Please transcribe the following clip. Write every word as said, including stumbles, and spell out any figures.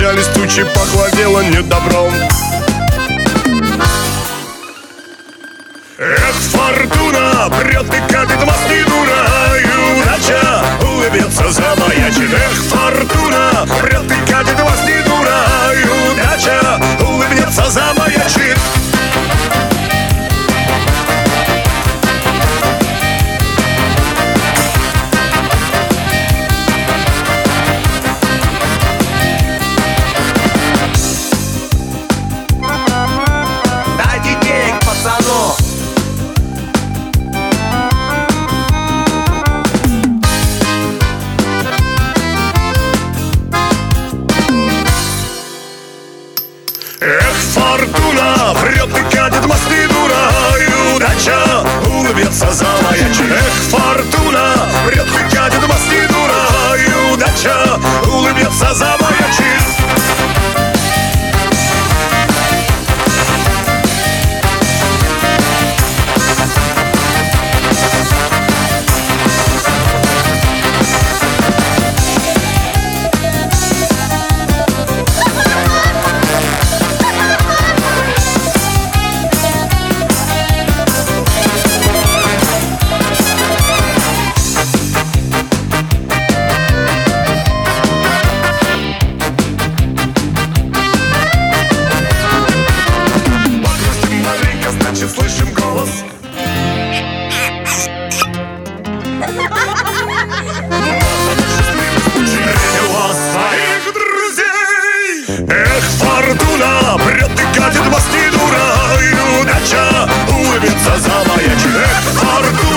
поднялись тучи, похолодело недобром. Эх, фортуна прет и катит мосты дура, и удача улыбется, замаячит. Эх, фортуна прет и катит мосты дура, и удача улыбнется, замаячит. Дайте денег, пацану! Эх, фортуна прет и катит мосты дура, и удача улыбнется, замаячит. Эх, фортуна прет и катит мосты дура, и удача улыбнется, замаячит. Слышим голос. Своих друзей. Эх, фортуна прет и катит мосты дура, и удача улыбится, замаячит. Эх, фортуна